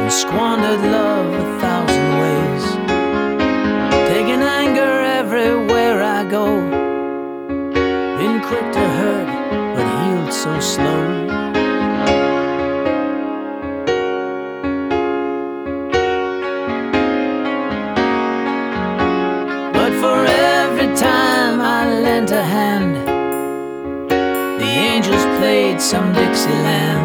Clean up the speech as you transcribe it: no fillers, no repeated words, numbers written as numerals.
squandered love 1,000 ways, taking anger everywhere I go. Been quick to hurt, but healed so slow. But for every time I lent a hand, the angels played some Dixieland.